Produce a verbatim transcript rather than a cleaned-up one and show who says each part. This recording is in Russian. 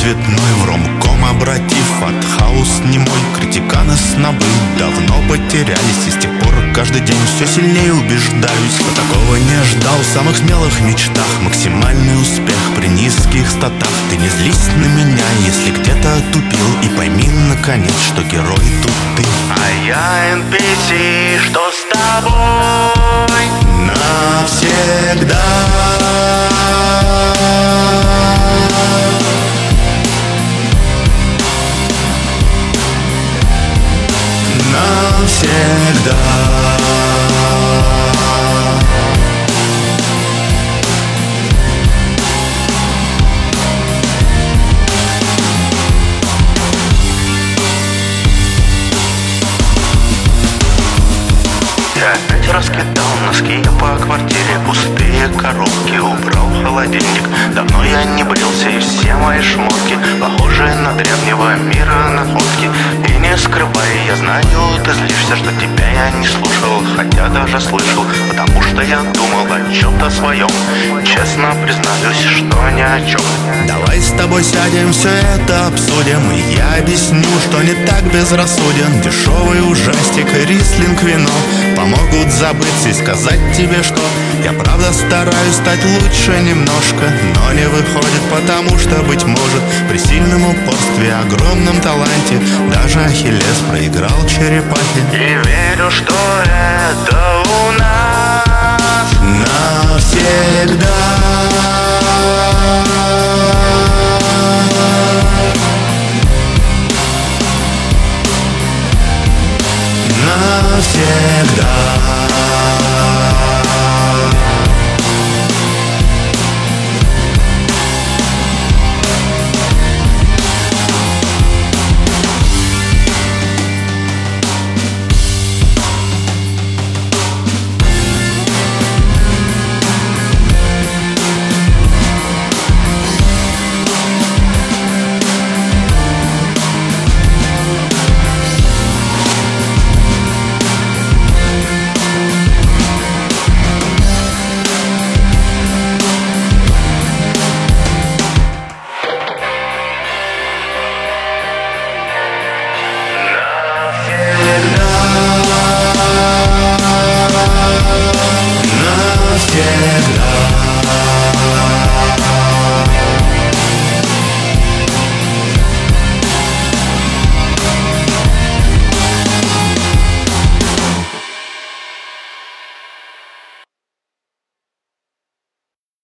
Speaker 1: цветной, в ромком обратив от хаос немой. Критиканы снобы давно потерялись, и с тех пор каждый день все сильнее убеждаюсь, что такого не ждал в самых смелых мечтах. Максимальный успех при низких статах. Ты не злись на меня, если где-то тупил, и пойми наконец, что герой тут ты.
Speaker 2: А я эн пи си, что с тобой
Speaker 1: навсегда. Навсегда.
Speaker 2: Я опять раскидал носки по квартире, пустые коробки убрал в холодильник. Давно я не брился, и все мои шмотки похожи на древнего мира находки. И не скрывай, я знаю, ты злишься, что тебя я не слушал, хотя даже слышал, потому что я думал о чем-то своем. Честно признаюсь, что ни о чем.
Speaker 1: Давай с тобой сядем, все это обсудим, и я объясню, что не так безрассуден. Дешевый ужастик, рислинг, вино помогут забыться и сказать тебе, что я правда стараюсь стать лучше немножко, но не выходит, потому что, быть может, при сильном упорстве, огромном таланте даже Ахиллес проиграл черепахе.
Speaker 2: И верю, что это у нас
Speaker 1: навсегда. Навсегда.